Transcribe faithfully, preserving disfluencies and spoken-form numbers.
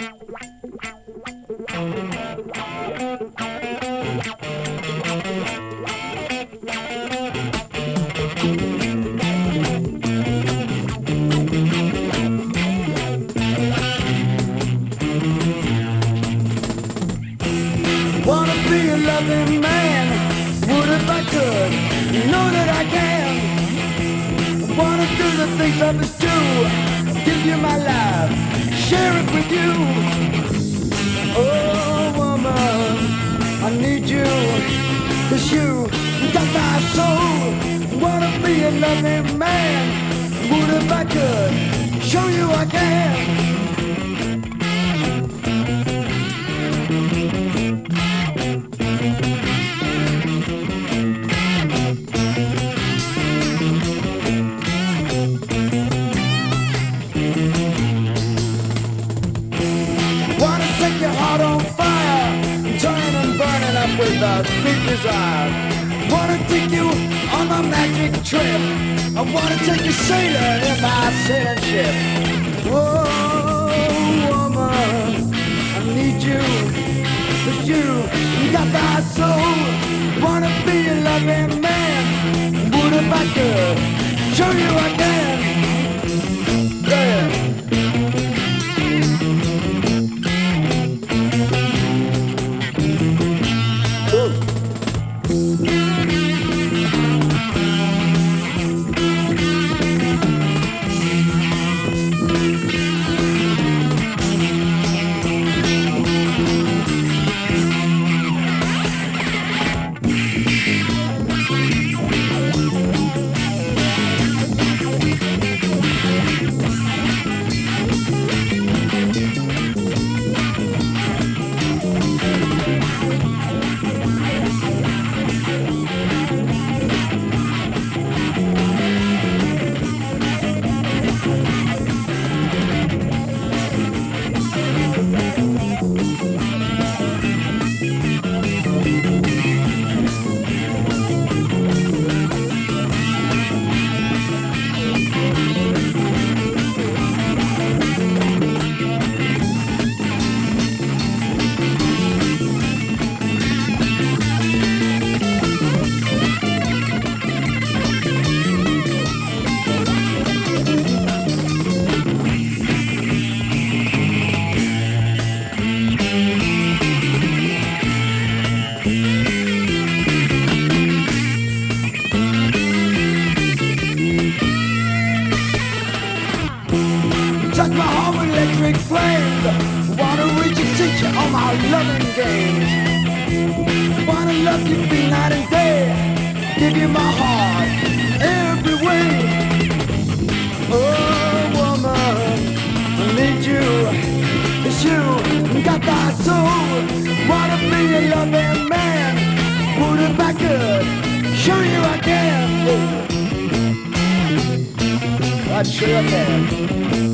Wanna be a loving man, would if I could, you know that I can. Wanna do the things others do, give you my life, share it with you. Oh woman, I need you, cause you got my soul. Wanna be a loving man, would if I could, show you I can. Set your heart on fire, turning and burning up with a deep desire. Wanna take you on a magic trip, I wanna take you sailing in my sailing ship. Whoa, woman, I need you, cause you got my soul. Wanna be a loving man, would if I could, show you I can. Yeah. Touch my heart with electric flames. Wanna reach and teach you all my loving games. Wanna love you be night and day, give you my heart every way. Oh woman, I need you, it's you got my soul. Wanna be a loving man, would if I could, show you I can. I'd show you I can.